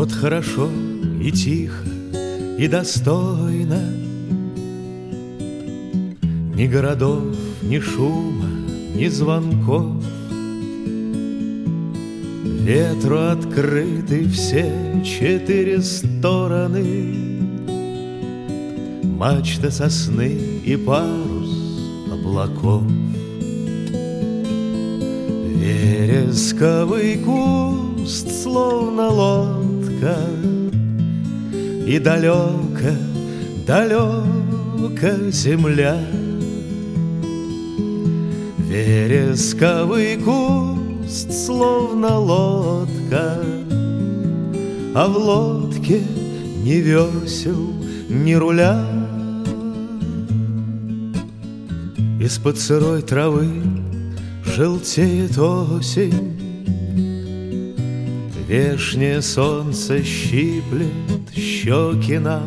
Вот хорошо и тихо, и достойно, ни городов, ни шума, ни звонков. Ветру открыты все 4 стороны, мачта сосны и парус облаков. Вересковый куст, словно лодка, и далеко, далеко земля. Вересковый куст, словно лодка, а в лодке ни весел, ни руля. Из-под сырой травы желтеет осень, вешнее солнце щиплет щеки нам.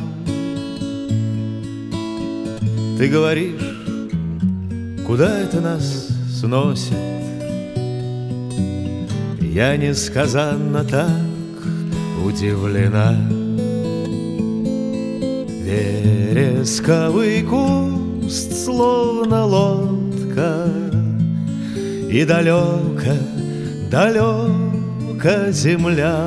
Ты говоришь, куда это нас сносит? Я несказанно так удивлена. Вересковый куст, словно лодка, и далеко, далеко земля.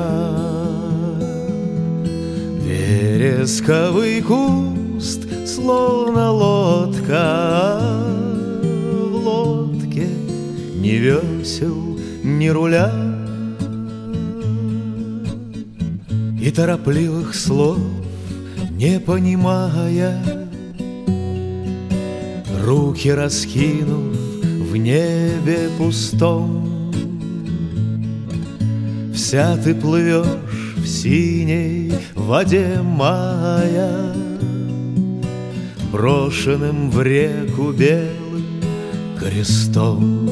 Вересковый куст, словно лодка, в лодке ни весел, ни руля. И торопливых слов не понимая, руки раскинув в небе пустом, вся ты плывешь в синей воде мая, брошенным в реку белым крестом.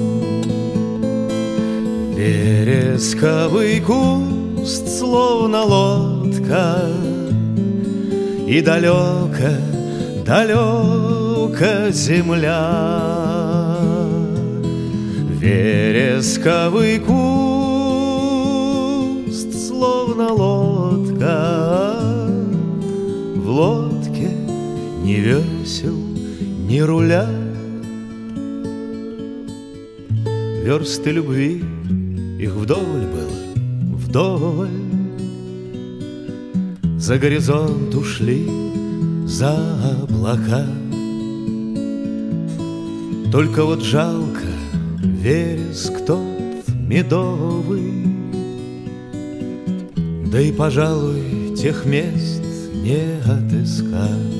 Вересковый куст, словно лодка, и далеко, далеко земля. Вересковый куст, словно лодка, в лодке ни весел, ни руля. Версты любви, их вдоволь было, вдоволь. За горизонт ушли, за облака. Только вот жалко вереск тот медовый, да и, пожалуй, тех мест не отыскать.